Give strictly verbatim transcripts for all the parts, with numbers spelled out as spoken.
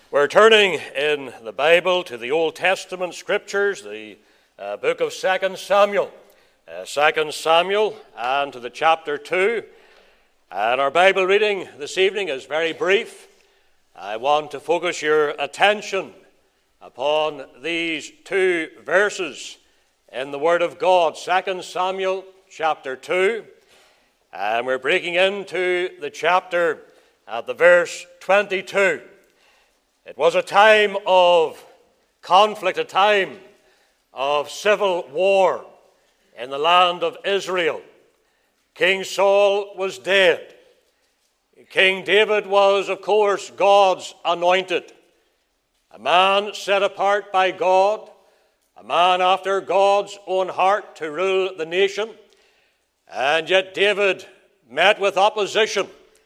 We're turning in the Bible to the Old Testament Scriptures, the uh, book of Second Samuel. Uh, Second Samuel, and to the chapter two. And our Bible reading this evening is very brief. I want to focus your attention upon these two verses in the Word of God. Second Samuel chapter two. And we're breaking into the chapter at the verse twenty-two. It was a time of conflict, a time of civil war in the land of Israel. King Saul was dead. King David was, of course, God's anointed. A man set apart by God, a man after God's own heart to rule the nation. And yet David met with opposition.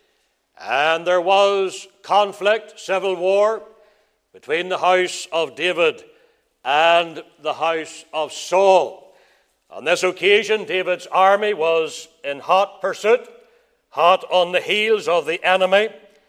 And there was conflict, civil war, between the house of David and the house of Saul. On this occasion, David's army was in hot pursuit, hot on the heels of the enemy.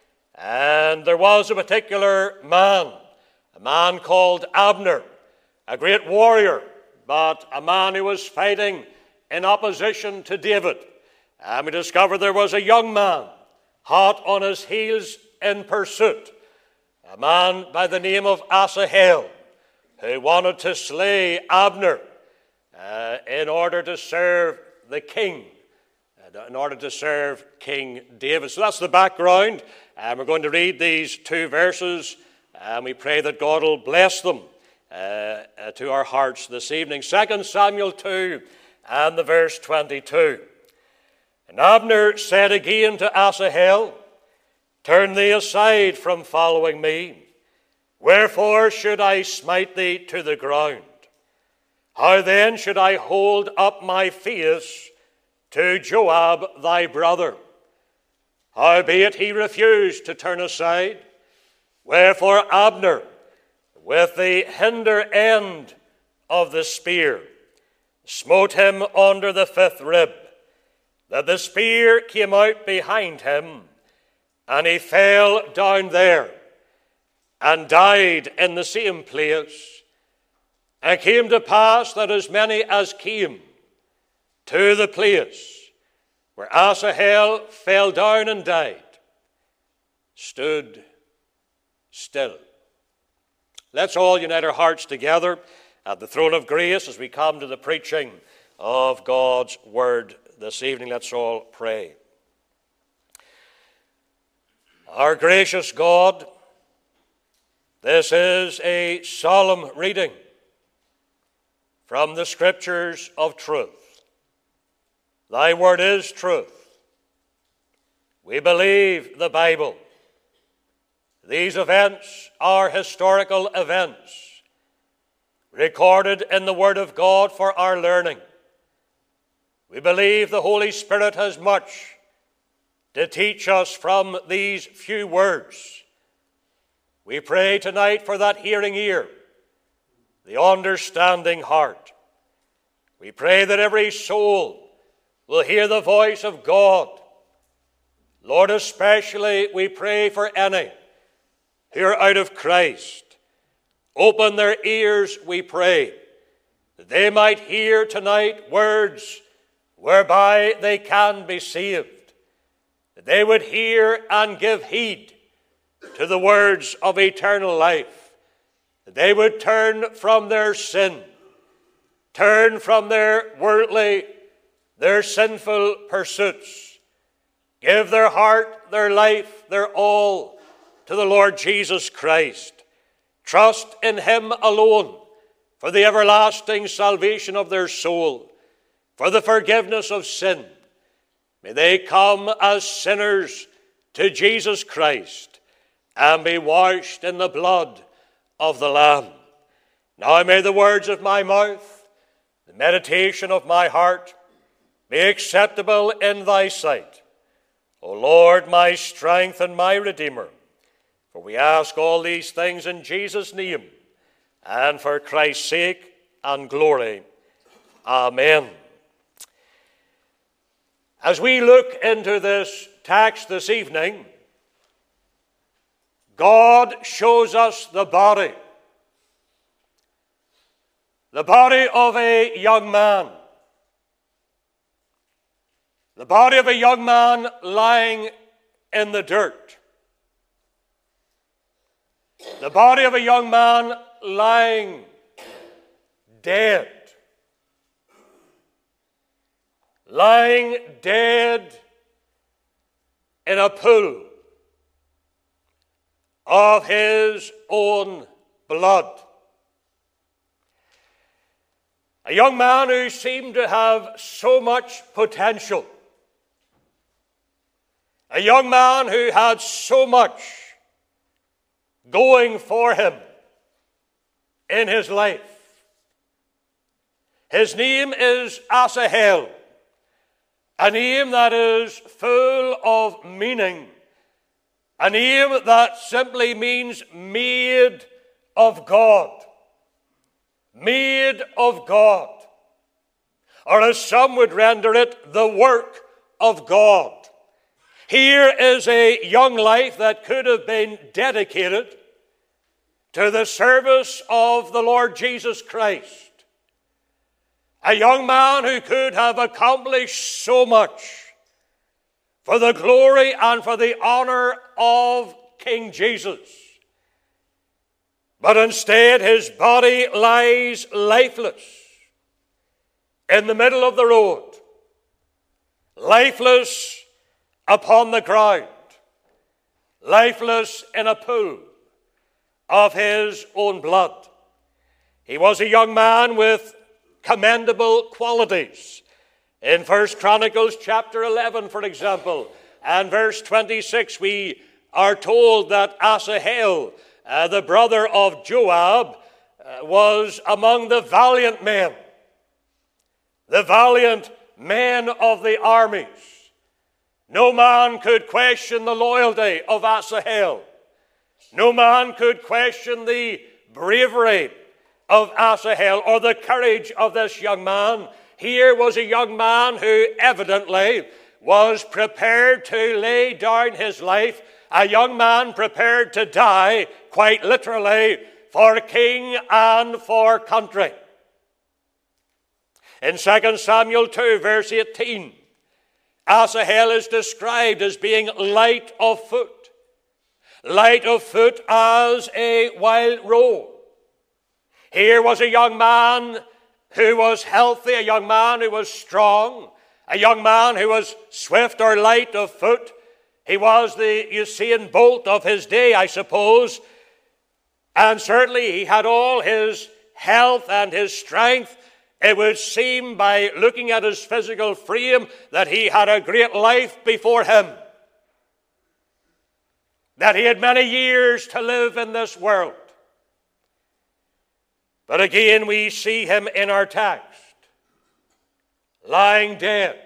And there was a particular man, a man called Abner, a great warrior, but a man who was fighting in opposition to David. And we discovered there was a young man, hot on his heels in pursuit, a man by the name of Asahel, who wanted to slay Abner uh, in order to serve the king, uh, in order to serve King David. So that's the background, and we're going to read these two verses, and we pray that God will bless them uh, uh, to our hearts this evening. Second Samuel two and the verse twenty-two. And Abner said again to Asahel, "Turn thee aside from following me. Wherefore should I smite thee to the ground? How then should I hold up my face to Joab thy brother? Howbeit he refused to turn aside. Wherefore Abner, with the hinder end of the spear, smote him under the fifth rib, that the spear came out behind him, and he fell down there, and died in the same place. And it came to pass that as many as came to the place where Asahel fell down and died, stood still." Let's all unite our hearts together at the throne of grace as we come to the preaching of God's word this evening. Let's all pray. Our gracious God, this is a solemn reading from the Scriptures of truth. Thy word is truth. We believe the Bible. These events are historical events, recorded in the Word of God for our learning. We believe the Holy Spirit has much to teach us from these few words. We pray tonight for that hearing ear, the understanding heart. We pray that every soul will hear the voice of God. Lord, especially we pray for any who are out of Christ. Open their ears, we pray, that they might hear tonight words whereby they can be saved, that they would hear and give heed to the words of eternal life, that they would turn from their sin, turn from their worldly, their sinful pursuits, give their heart, their life, their all to the Lord Jesus Christ. Trust in Him alone for the everlasting salvation of their soul, for the forgiveness of sin. May they come as sinners to Jesus Christ and be washed in the blood of the Lamb. Now may the words of my mouth, the meditation of my heart, be acceptable in thy sight, O Lord, my strength and my Redeemer. For we ask all these things in Jesus' name, and for Christ's sake and glory. Amen. As we look into this text this evening, God shows us the body. The body of a young man. The body of a young man lying in the dirt. The body of a young man lying dead. Lying dead in a pool of his own blood. A young man who seemed to have so much potential. A young man who had so much going for him in his life. His name is Asahel, a name that is full of meaning, a name that simply means made of God. Made of God. Or as some would render it, the work of God. Here is a young life that could have been dedicated to the service of the Lord Jesus Christ. A young man who could have accomplished so much for the glory and for the honor of King Jesus. But instead his body lies lifeless in the middle of the road, lifeless upon the ground, lifeless in a pool of his own blood. He was a young man with commendable qualities. In First Chronicles chapter eleven, for example, and verse twenty-six, we are told that Asahel, uh, the brother of Joab, uh, was among the valiant men, the valiant men of the armies. No man could question the loyalty of Asahel. No man could question the bravery of Asahel or the courage of this young man. Here was a young man who evidently was prepared to lay down his life, a young man prepared to die, quite literally, for king and for country. In Second Samuel two, verse eighteen, Asahel is described as being light of foot. Light of foot as a wild roe. Here was a young man who was healthy, a young man who was strong, a young man who was swift or light of foot. He was the Usain Bolt of his day, I suppose. And certainly he had all his health and his strength. It would seem by looking at his physical frame that he had a great life before him. That he had many years to live in this world. But again we see him in our text, lying dead,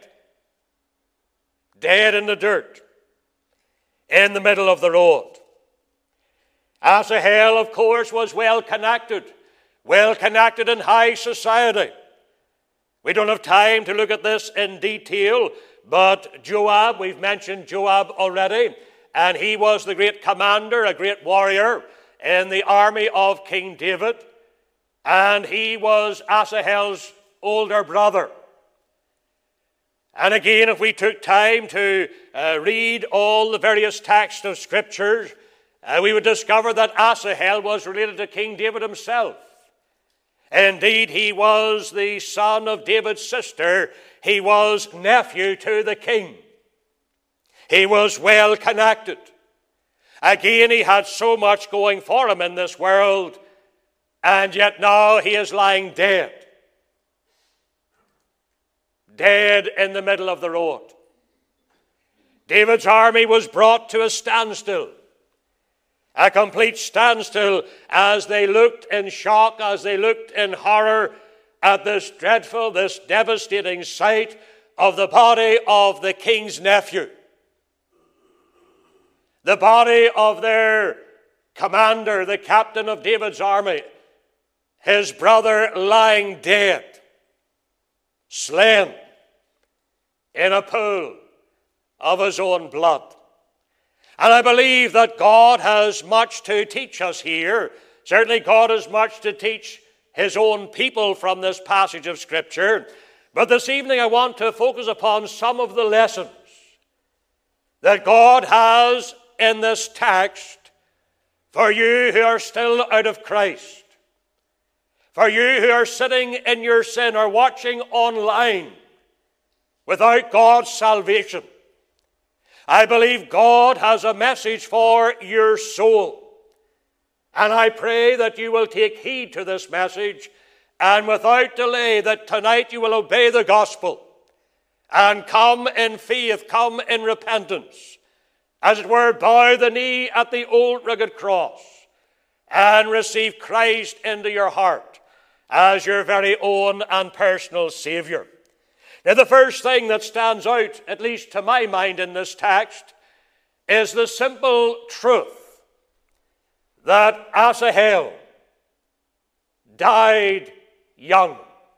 dead in the dirt, in the middle of the road. Asahel, of course, was well connected, well connected in high society. We don't have time to look at this in detail, but Joab, we've mentioned Joab already, and he was the great commander, a great warrior in the army of King David. And he was Asahel's older brother. And again, if we took time to uh, read all the various texts of Scripture, uh, we would discover that Asahel was related to King David himself. Indeed, he was the son of David's sister. He was nephew to the king. He was well connected. Again, he had so much going for him in this world. And yet now he is lying dead. Dead in the middle of the road. David's army was brought to a standstill. A complete standstill as they looked in shock, as they looked in horror at this dreadful, this devastating sight of the body of the king's nephew. The body of their commander, the captain of David's army. His brother lying dead, slain in a pool of his own blood. And I believe that God has much to teach us here. Certainly God has much to teach his own people from this passage of Scripture. But this evening I want to focus upon some of the lessons that God has in this text for you who are still out of Christ, for you who are sitting in your sin or watching online without God's salvation. I believe God has a message for your soul. And I pray that you will take heed to this message, and without delay that tonight you will obey the gospel and come in faith, come in repentance, as it were, bow the knee at the old rugged cross and receive Christ into your heart as your very own and personal Savior. Now, the first thing that stands out, at least to my mind in this text, is the simple truth that Asahel died young.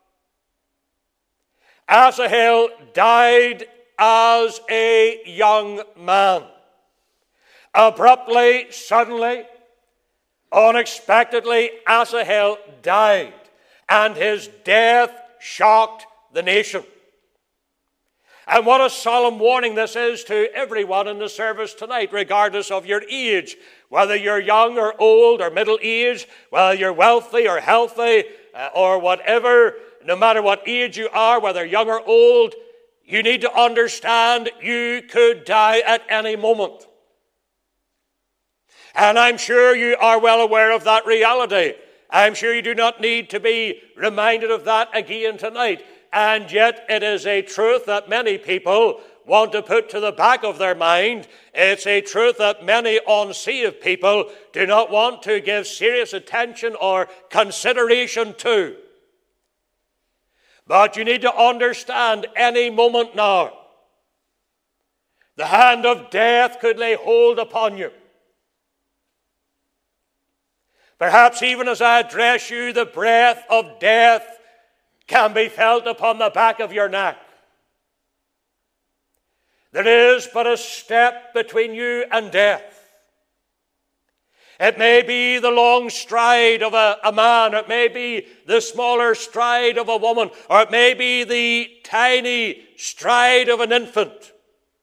Asahel died as a young man. Abruptly, suddenly, unexpectedly, Asahel died, and his death shocked the nation. And what a solemn warning this is to everyone in the service tonight, regardless of your age, whether you're young or old or middle-aged, whether you're wealthy or healthy uh, or whatever, no matter what age you are, whether young or old, you need to understand you could die at any moment. And I'm sure you are well aware of that reality. I'm sure you do not need to be reminded of that again tonight. And yet it is a truth that many people want to put to the back of their mind. It's a truth that many unsaved people do not want to give serious attention or consideration to. But you need to understand any moment now, the hand of death could lay hold upon you. Perhaps even as I address you, the breath of death can be felt upon the back of your neck. There is but a step between you and death. It may be the long stride of a, a man, or it may be the smaller stride of a woman, or it may be the tiny stride of an infant.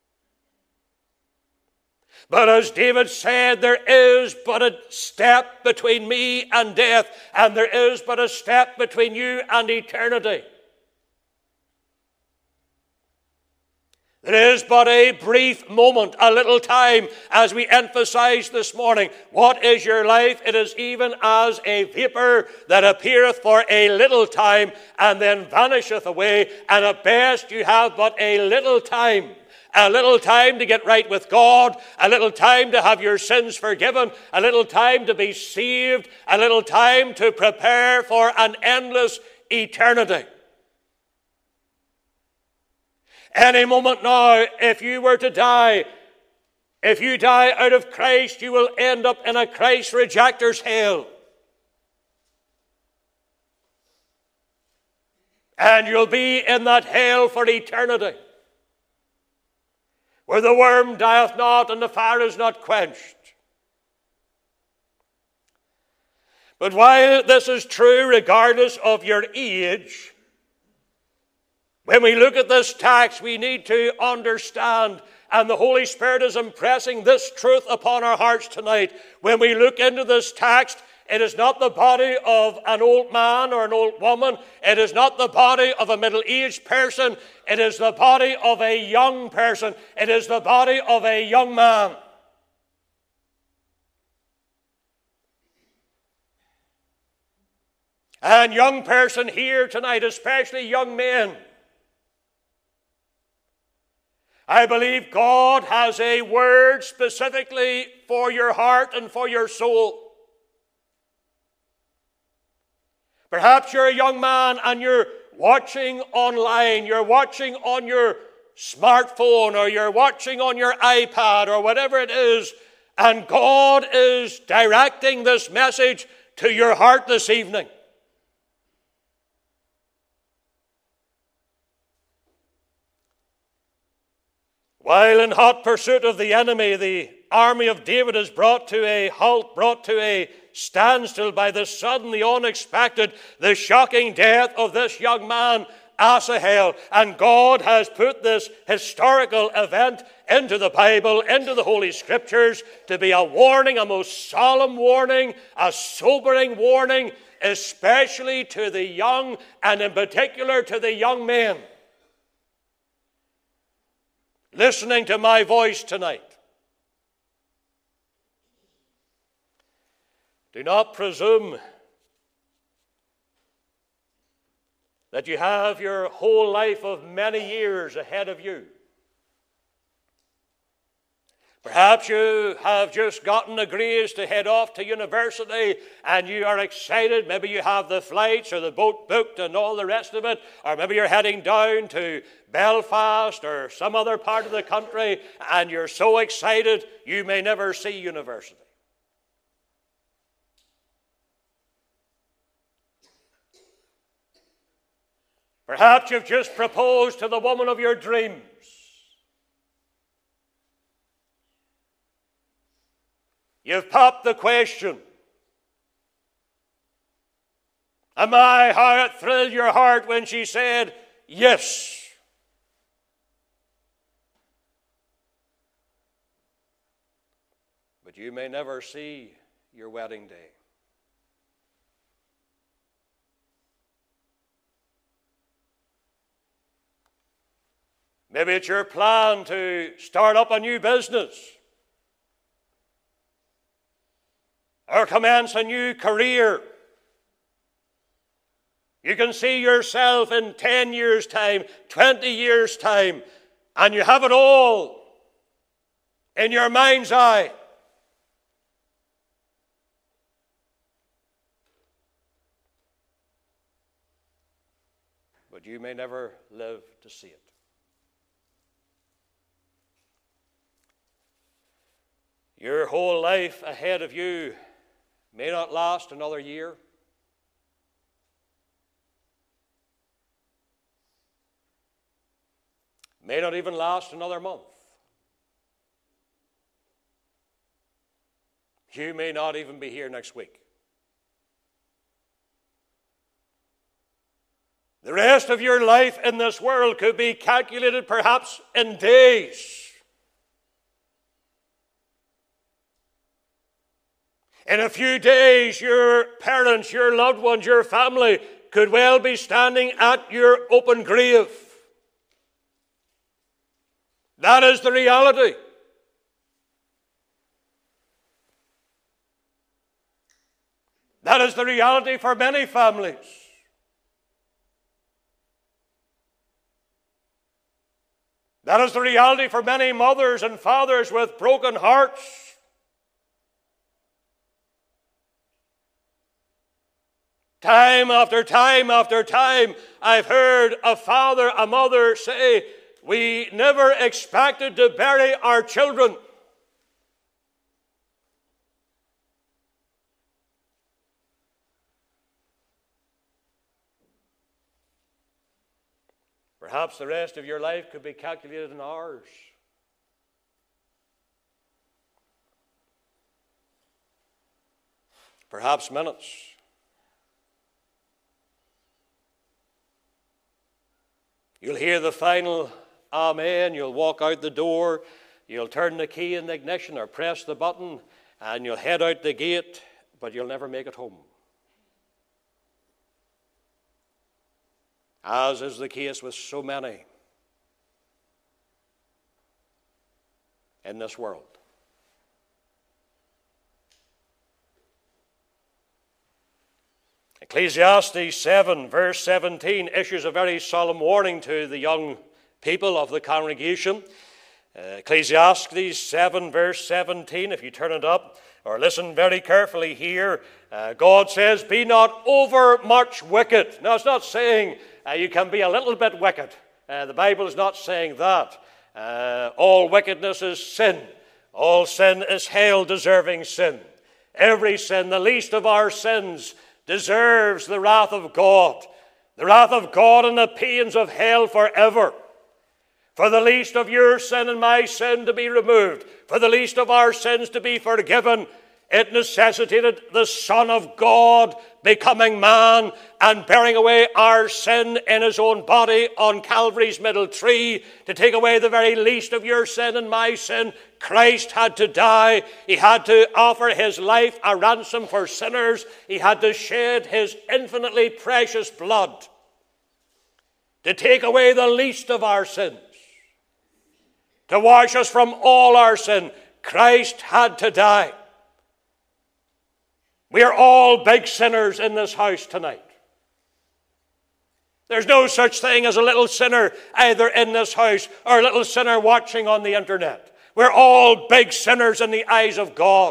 But as David said, there is but a step between me and death, and there is but a step between you and eternity. There is but a brief moment, a little time, as we emphasized this morning. What is your life? It is even as a vapor that appeareth for a little time and then vanisheth away, and at best you have but a little time. A little time to get right with God, a little time to have your sins forgiven, a little time to be saved, a little time to prepare for an endless eternity. Any moment now, if you were to die, if you die out of Christ, you will end up in a Christ rejecter's hell. And you'll be in that hell for eternity, where the worm dieth not and the fire is not quenched. But while this is true regardless of your age, when we look at this text, we need to understand, and the Holy Spirit is impressing this truth upon our hearts tonight. When we look into this text, it is not the body of an old man or an old woman. It is not the body of a middle-aged person. It is the body of a young person. It is the body of a young man. And young person here tonight, especially young men, I believe God has a word specifically for your heart and for your soul. Perhaps you're a young man and you're watching online, you're watching on your smartphone, or you're watching on your iPad, or whatever it is, and God is directing this message to your heart this evening. While in hot pursuit of the enemy, the army of David is brought to a halt, brought to a standstill by the sudden, the unexpected, the shocking death of this young man, Asahel. And God has put this historical event into the Bible, into the Holy Scriptures, to be a warning, a most solemn warning, a sobering warning, especially to the young, and in particular to the young men listening to my voice tonight. Do not presume that you have your whole life of many years ahead of you. Perhaps you have just gotten a grace to head off to university and you are excited. Maybe you have the flights or the boat booked and all the rest of it. Or maybe you're heading down to Belfast or some other part of the country and you're so excited you may never see university. Perhaps you've just proposed to the woman of your dreams. You've popped the question. Am I how it thrilled your heart when she said yes? But you may never see your wedding day. Maybe it's your plan to start up a new business or commence a new career. You can see yourself in ten years' time, twenty years' time, and you have it all in your mind's eye. But you may never live to see it. Your whole life ahead of you may not last another year. May not even last another month. You may not even be here next week. The rest of your life in this world could be calculated perhaps in days. In a few days, your parents, your loved ones, your family could well be standing at your open grave. That is the reality. That is the reality for many families. That is the reality for many mothers and fathers with broken hearts. Time after time after time, I've heard a father, a mother say, we never expected to bury our children. Perhaps the rest of your life could be calculated in hours. Perhaps minutes. You'll hear the final amen, you'll walk out the door, you'll turn the key in the ignition or press the button, and you'll head out the gate, but you'll never make it home. As is the case with so many in this world. Ecclesiastes seven, verse seventeen, issues a very solemn warning to the young people of the congregation. Uh, Ecclesiastes seven, verse seventeen, if you turn it up, or listen very carefully here, uh, God says, be not over much wicked. Now, it's not saying uh, you can be a little bit wicked. Uh, the Bible is not saying that. Uh, all wickedness is sin. All sin is hell-deserving sin. Every sin, the least of our sins, deserves the wrath of God, the wrath of God and the pains of hell forever. for the least of your sin and my sin to be removed, for the least of our sins to be forgiven, it necessitated the Son of God becoming man and bearing away our sin in his own body on Calvary's middle tree to take away the very least of your sin and my sin. Christ had to die. He had to offer his life a ransom for sinners. He had to shed his infinitely precious blood to take away the least of our sins, to wash us from all our sin. Christ had to die. We are all big sinners in this house tonight. There's no such thing as a little sinner either in this house or a little sinner watching on the internet. We're all big sinners in the eyes of God.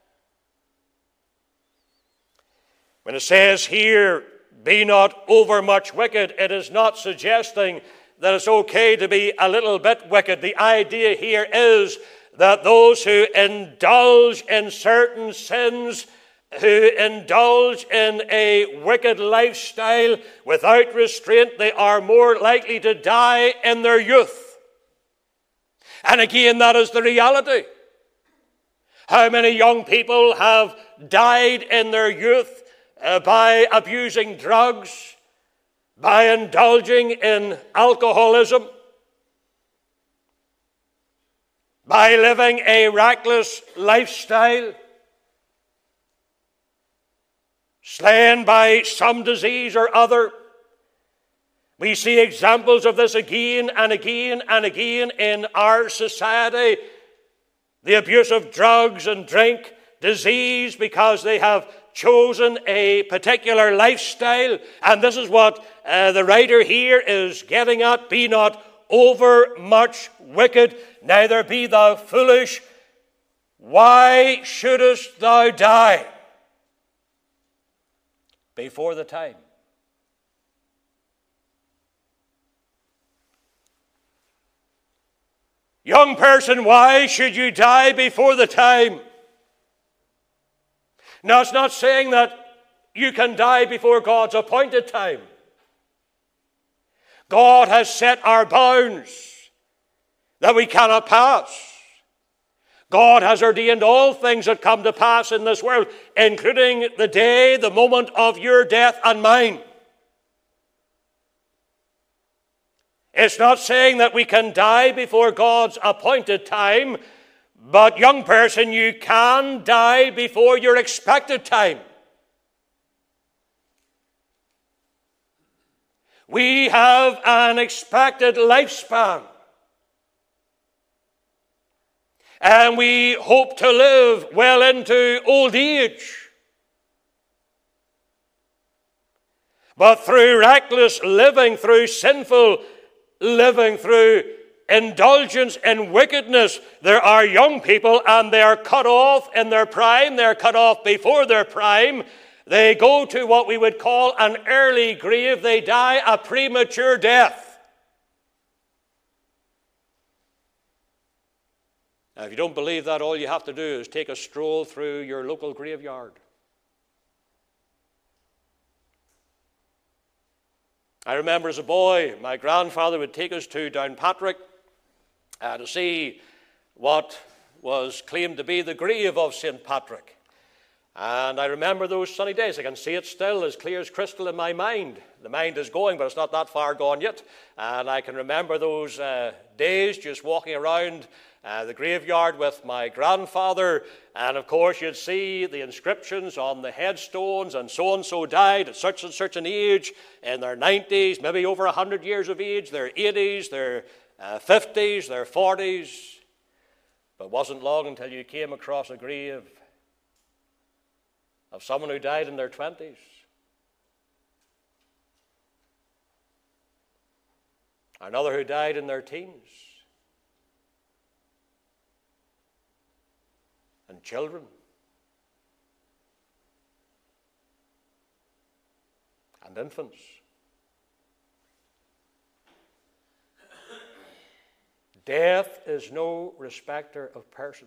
When it says here, be not overmuch wicked, it is not suggesting that it's okay to be a little bit wicked. The idea here is that those who indulge in certain sins, who indulge in a wicked lifestyle without restraint, they are more likely to die in their youth. And again, that is the reality. How many young people have died in their youth uh, by abusing drugs, by indulging in alcoholism, by living a reckless lifestyle, slain by some disease or other. We see examples of this again and again and again in our society. The abuse of drugs and drink, disease because they have chosen a particular lifestyle. And this is what uh, the writer here is getting at. Be not over much wicked, neither be thou foolish. Why shouldest thou die before the time? Young person, why should you die before the time? Now, it's not saying that you can die before God's appointed time. God has set our bounds that we cannot pass. God has ordained all things that come to pass in this world, including the day, the moment of your death and mine. It's not saying that we can die before God's appointed time, but young person, you can die before your expected time. We have an expected lifespan, and we hope to live well into old age. But through reckless living, through sinful living, through indulgence in wickedness, there are young people and they are cut off in their prime. They're cut off before their prime. They go to what we would call an early grave. They die a premature death. Now, if you don't believe that, all you have to do is take a stroll through your local graveyard. I remember as a boy, my grandfather would take us to Downpatrick uh, to see what was claimed to be the grave of Saint Patrick. And I remember those sunny days. I can see it still as clear as crystal in my mind. The mind is going, but it's not that far gone yet. And I can remember those uh, days just walking around uh, the graveyard with my grandfather. And of course, you'd see the inscriptions on the headstones, and so-and-so died at such and such an age, in their nineties, maybe over one hundred years of age, their eighties, their uh, fifties, their forties. But it wasn't long until you came across a grave of someone who died in their twenties. Another who died in their teens. And children. And infants. Death is no respecter of persons.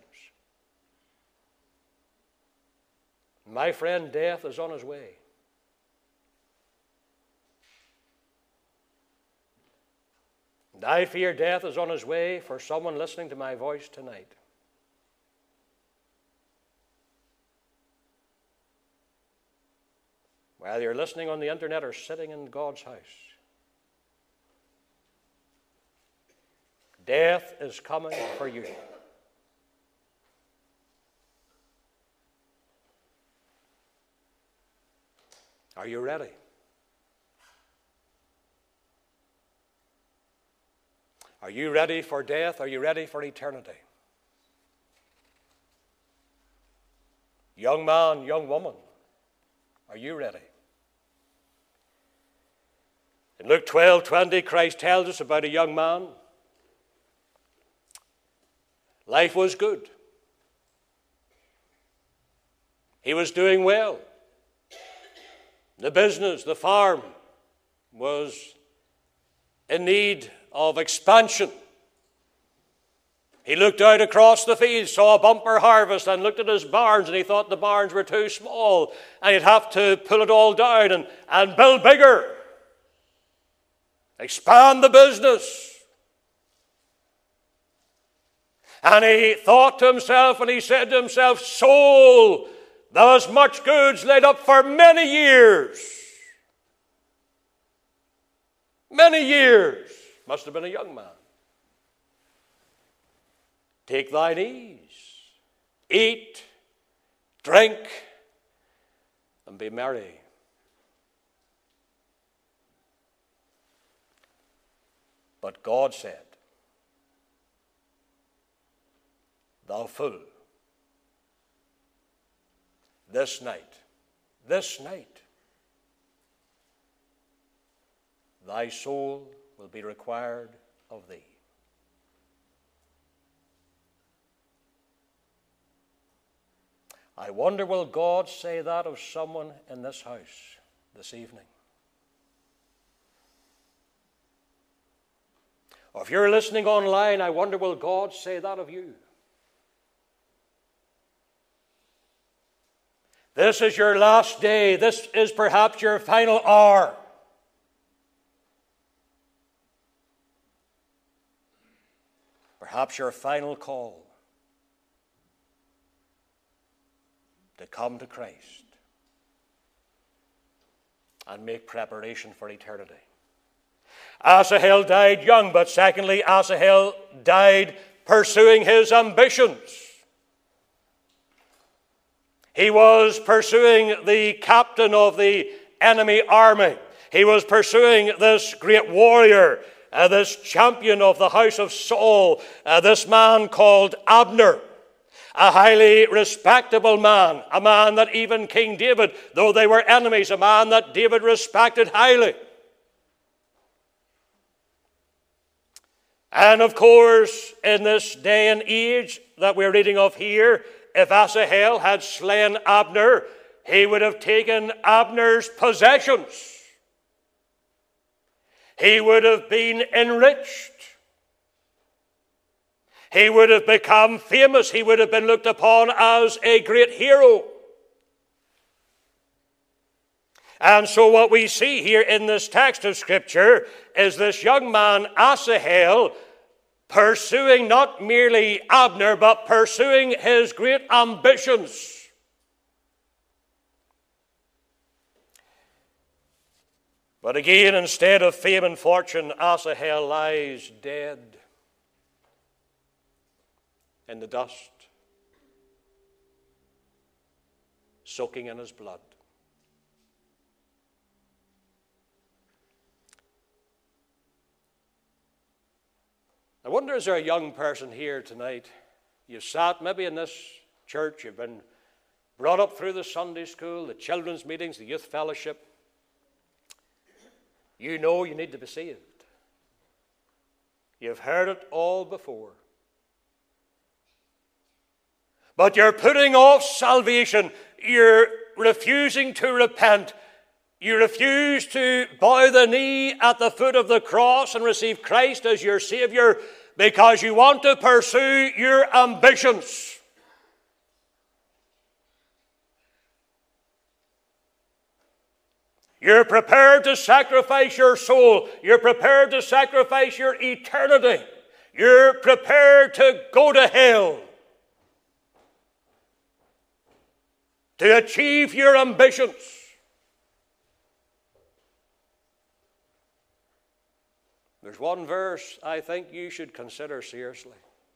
My friend, death is on his way. And I fear death is on his way for someone listening to my voice tonight. Whether you're listening on the internet or sitting in God's house, death is coming for you. Are you ready? Are you ready for death? Are you ready for eternity? Young man, young woman, are you ready? In Luke twelve twenty, Christ tells us about a young man. Life was good. He was doing well. The business, the farm, was in need of expansion. He looked out across the field, saw a bumper harvest, and looked at his barns, and he thought the barns were too small, and he'd have to pull it all down and, and build bigger. Expand the business. And he thought to himself, and he said to himself, "Soul, thou hast much goods laid up for many years." Many years. Must have been a young man. Take thine ease. Eat, drink, and be merry. But God said, "Thou fool, this night, this night, thy soul will be required of thee." I wonder, will God say that of someone in this house this evening? Or if you're listening online, I wonder, will God say that of you? This is your last day. This is perhaps your final hour. Perhaps your final call to come to Christ and make preparation for eternity. Asahel died young, but secondly, Asahel died pursuing his ambitions. He was pursuing the captain of the enemy army. He was pursuing this great warrior, uh, this champion of the house of Saul, uh, this man called Abner, a highly respectable man, a man that even King David, though they were enemies, a man that David respected highly. And of course, in this day and age that we're reading of here, if Asahel had slain Abner, he would have taken Abner's possessions. He would have been enriched. He would have become famous. He would have been looked upon as a great hero. And so what we see here in this text of Scripture is this young man, Asahel, pursuing not merely Abner, but pursuing his great ambitions. But again, instead of fame and fortune, Asahel lies dead in the dust, soaking in his blood. I wonder, is there a young person here tonight? You've sat maybe in this church, you've been brought up through the Sunday school, the children's meetings, the youth fellowship. You know you need to be saved. You've heard it all before. But you're putting off salvation. You're refusing to repent. You refuse to bow the knee at the foot of the cross and receive Christ as your Savior because you want to pursue your ambitions. You're prepared to sacrifice your soul. You're prepared to sacrifice your eternity. You're prepared to go to hell to achieve your ambitions. There's one verse I think you should consider seriously.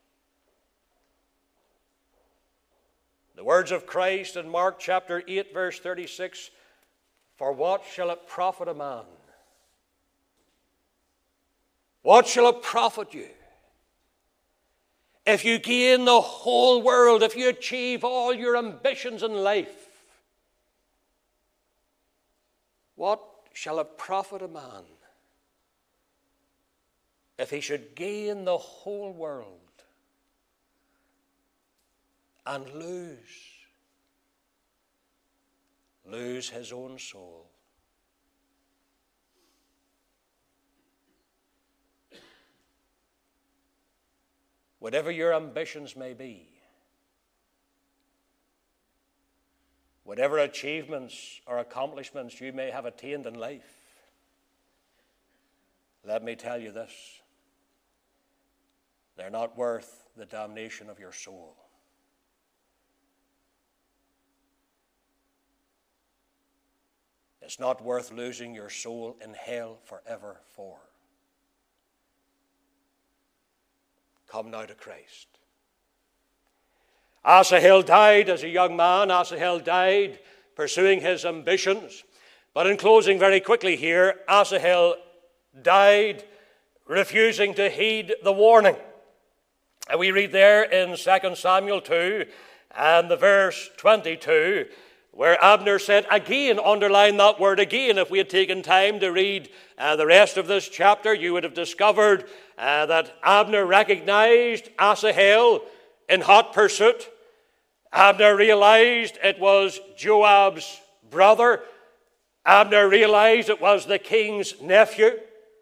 The words of Christ in Mark chapter eight, verse thirty-six, "For what shall it profit a man? What shall it profit you if you gain the whole world, if you achieve all your ambitions in life? What shall it profit a man if he should gain the whole world and lose, lose his own soul?" Whatever your ambitions may be, whatever achievements or accomplishments you may have attained in life, let me tell you this: they're not worth the damnation of your soul. It's not worth losing your soul in hell forever for. Come now to Christ. Asahel died as a young man. Asahel died pursuing his ambitions. But in closing very quickly here, Asahel died refusing to heed the warning. And we read there in Second Samuel two and the verse twenty-two, where Abner said, again, underline that word again. If we had taken time to read uh, the rest of this chapter, you would have discovered uh, that Abner recognized Asahel in hot pursuit. Abner realized it was Joab's brother. Abner realized it was the king's nephew.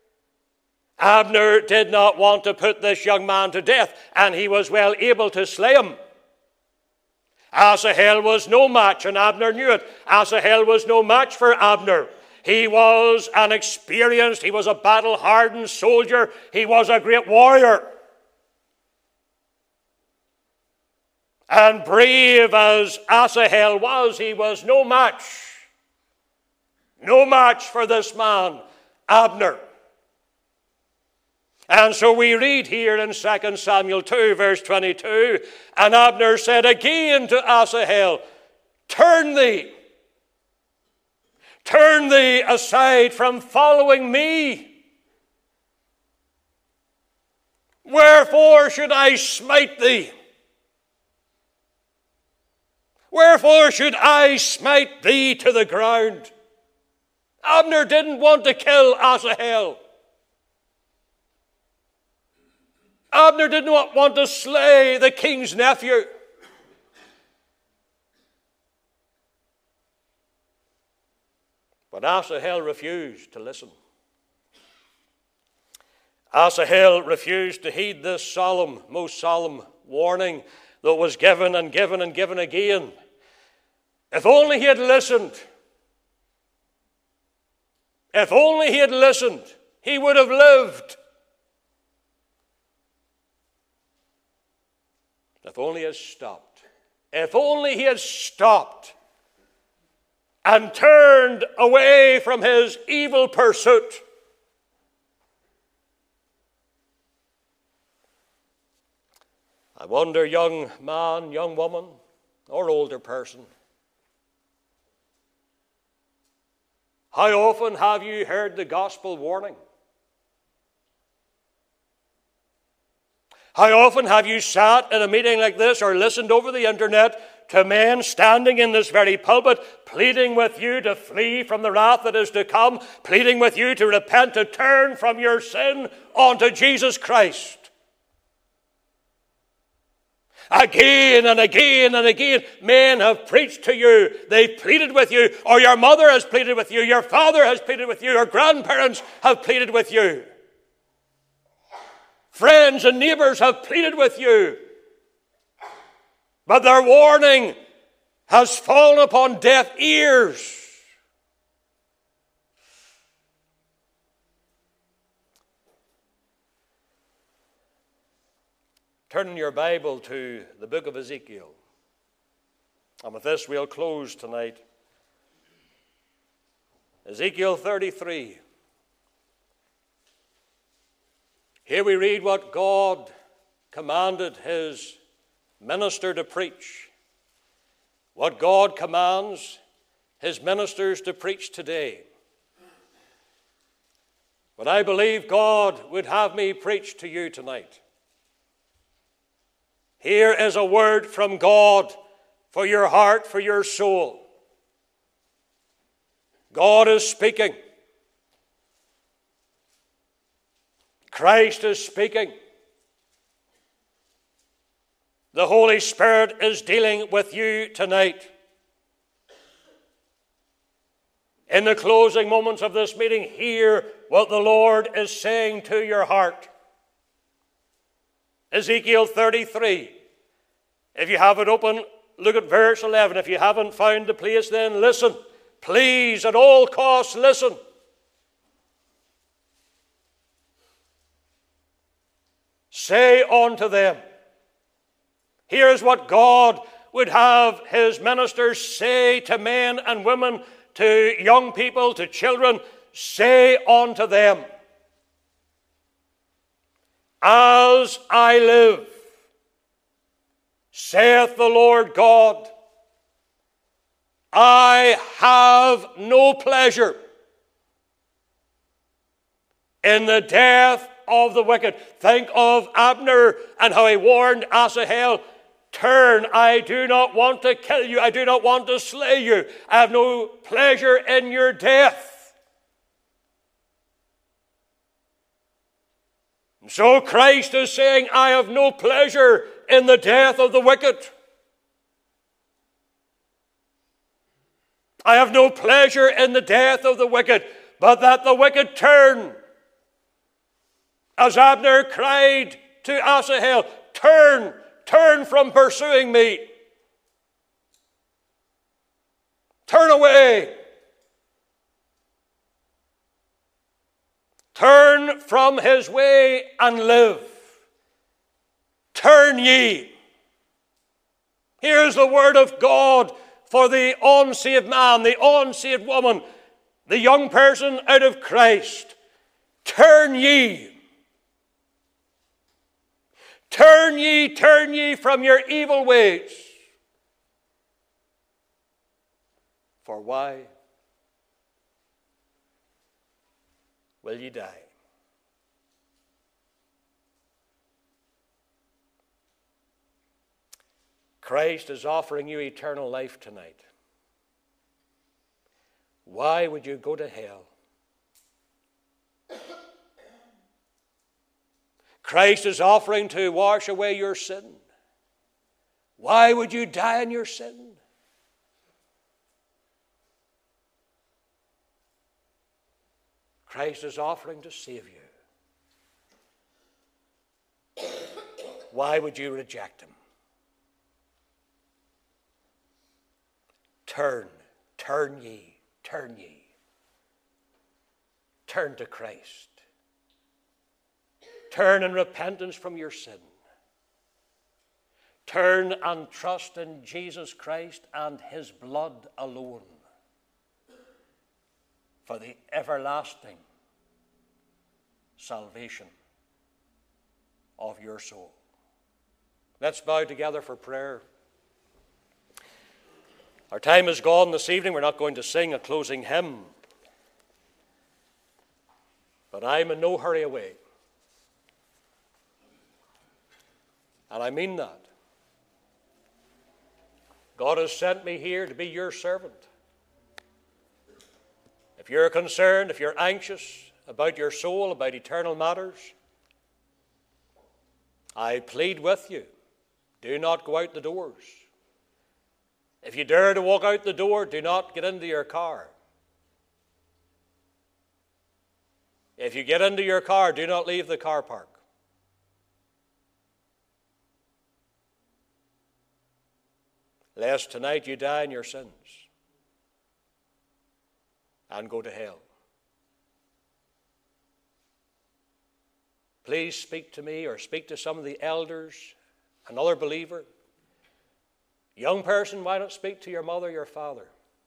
Abner did not want to put this young man to death, and he was well able to slay him. Asahel was no match, and Abner knew it. Asahel was no match for Abner. He was an experienced, he was a battle-hardened soldier. He was a great warrior. And brave as Asahel was, he was no match. No match for this man, Abner. And so we read here in Second Samuel two, verse twenty-two, and Abner said again to Asahel, Turn thee, turn thee aside from following me. Wherefore should I smite thee? Wherefore should I smite thee to the ground? Abner didn't want to kill Asahel. Abner did not want to slay the king's nephew. But Asahel refused to listen. Asahel refused to heed this solemn, most solemn warning that was given and given and given again. If only he had listened. If only he had listened, he would have lived. If only he had stopped. If only he had stopped and turned away from his evil pursuit. I wonder, young man, young woman, or older person, how often have you heard the gospel warning? How often have you sat in a meeting like this or listened over the internet to men standing in this very pulpit, pleading with you to flee from the wrath that is to come, pleading with you to repent, to turn from your sin unto Jesus Christ? Again and again and again, men have preached to you. They've pleaded with you, or your mother has pleaded with you, your father has pleaded with you, your grandparents have pleaded with you. Friends and neighbors have pleaded with you. But their warning has fallen upon deaf ears. Turn in your Bible to the book of Ezekiel. And with this we'll close tonight. Ezekiel thirty-three. Here we read what God commanded his minister to preach. What God commands his ministers to preach today. But I believe God would have me preach to you tonight. Here is a word from God for your heart, for your soul. God is speaking. Christ is speaking. The Holy Spirit is dealing with you tonight. In the closing moments of this meeting, hear what the Lord is saying to your heart. Ezekiel thirty-three. If you have it open, look at verse eleven. If you haven't found the place, then listen. Please, at all costs, listen. Say unto them. Here is what God would have his ministers say to men and women, to young people, to children. Say unto them, as I live, saith the Lord God, I have no pleasure in the death of the wicked. Think of Abner and how he warned Asahel, turn, I do not want to kill you, I do not want to slay you, I have no pleasure in your death. And so Christ is saying, I have no pleasure in the death of the wicked. I have no pleasure in the death of the wicked, but that the wicked turn. As Abner cried to Asahel, turn, turn from pursuing me. Turn away. Turn from his way and live. Turn ye. Here's the word of God for the unsaved man, the unsaved woman, the young person out of Christ. Turn ye. Turn ye, turn ye from your evil ways. For why will ye die? Christ is offering you eternal life tonight. Why would you go to hell? Christ is offering to wash away your sin. Why would you die in your sin? Christ is offering to save you. Why would you reject him? Turn, turn ye, turn ye. Turn to Christ. Turn in repentance from your sin. Turn and trust in Jesus Christ and his blood alone for the everlasting salvation of your soul. Let's bow together for prayer. Our time is gone this evening. We're not going to sing a closing hymn. But I'm in no hurry away. And I mean that. God has sent me here to be your servant. If you're concerned, if you're anxious about your soul, about eternal matters, I plead with you, do not go out the doors. If you dare to walk out the door, do not get into your car. If you get into your car, do not leave the car park. Lest tonight you die in your sins and go to hell. Please speak to me or speak to some of the elders another believer. Young person, why not speak to your mother, your father?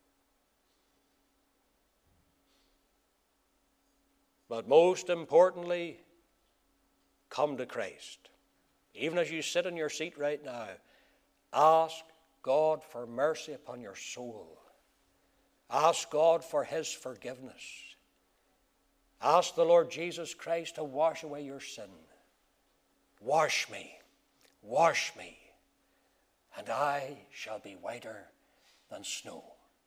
But most importantly, come to Christ. Even as you sit in your seat right now, ask God for mercy upon your soul. Ask God for his forgiveness. Ask the Lord Jesus Christ to wash away your sin. Wash me, wash me, and I shall be whiter than snow.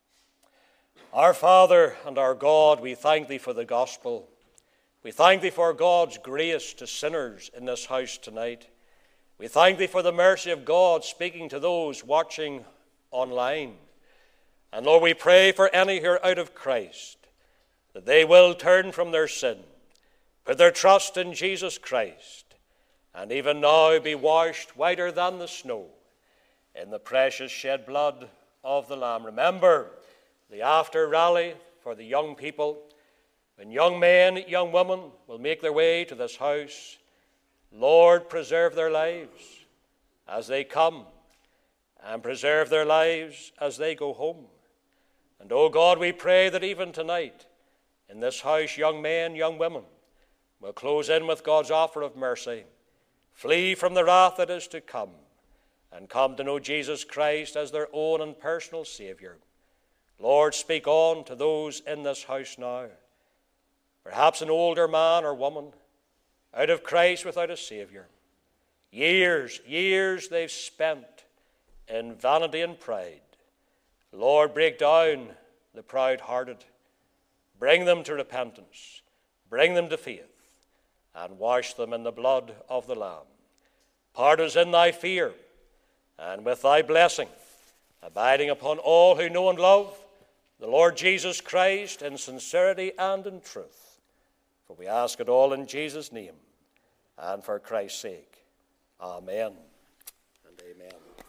Our Father and our God, we thank thee for the gospel. We thank thee for God's grace to sinners in this house tonight. We thank thee for the mercy of God speaking to those watching online. And Lord, we pray for any who are out of Christ, that they will turn from their sin, put their trust in Jesus Christ, and even now be washed whiter than the snow in the precious shed blood of the Lamb. Remember the after rally for the young people. When young men, young women will make their way to this house, Lord, preserve their lives as they come, and preserve their lives as they go home. And, oh God, we pray that even tonight, in this house, young men, young women will close in with God's offer of mercy, flee from the wrath that is to come, and come to know Jesus Christ as their own and personal Savior. Lord, speak on to those in this house now. Perhaps an older man or woman, out of Christ without a Savior. Years, years they've spent in vanity and pride. Lord, break down the proud-hearted. Bring them to repentance. Bring them to faith. And wash them in the blood of the Lamb. Part us in thy fear, and with thy blessing, abiding upon all who know and love the Lord Jesus Christ in sincerity and in truth. For we ask it all in Jesus' name and for Christ's sake. Amen and amen.